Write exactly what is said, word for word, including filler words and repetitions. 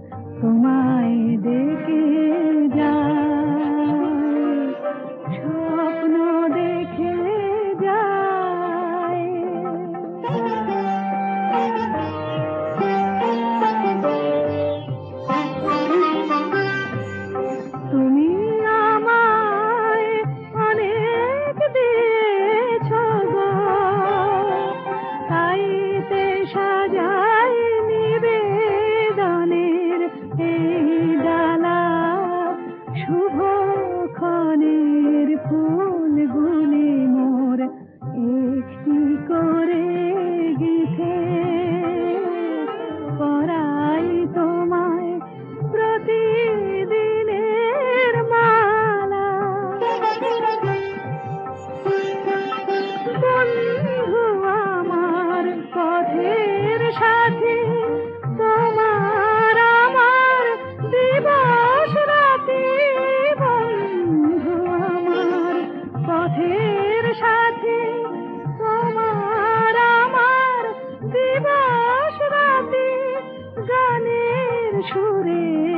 তোমায় দেখে যায়, স্বপ্ন দেখে যায়। তুমি আমায় অনেক দিয়েছ গো, তাইতে সাজাই নিবেদনের এই ডালা, শুভক্ষণের ফুলগুলি মোর একটি করে গিথে পরাই তোমায় প্রতিদিনের মালা। বন্ধু আমার পথের সাথী, তোমার আমার দিবস রাতি। বন্ধু আমার পথের সাথী, তোমার আমার দিবস রাতি। গানের সুরে